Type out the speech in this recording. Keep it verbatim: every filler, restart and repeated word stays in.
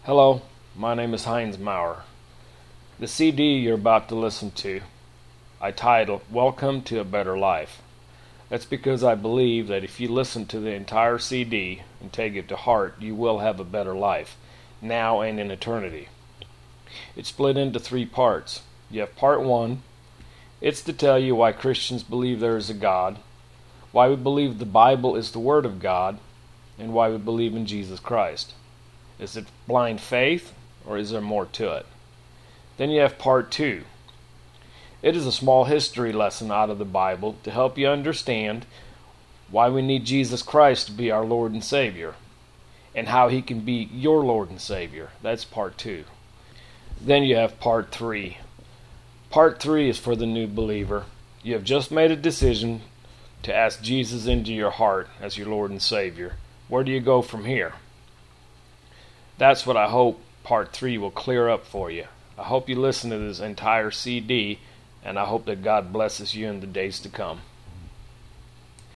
Hello, my name is Heinz Maurer. The C D you're about to listen to, I titled Welcome to a Better Life. That's because I believe that if you listen to the entire C D and take it to heart, you will have a better life, now and in eternity. It's split into three parts. You have part one. It's to tell you why Christians believe there is a God, why we believe the Bible is the Word of God, and why we believe in Jesus Christ. Is it blind faith, or is there more to it? Then you have part two. It is a small history lesson out of the Bible to help you understand why we need Jesus Christ to be our Lord and Savior, and how He can be your Lord and Savior. That's part two. Then you have part three. Part three is for the new believer. You have just made a decision to ask Jesus into your heart as your Lord and Savior. Where do you go from here? That's what I hope part three will clear up for you. I hope you listen to this entire C D, and I hope that God blesses you in the days to come.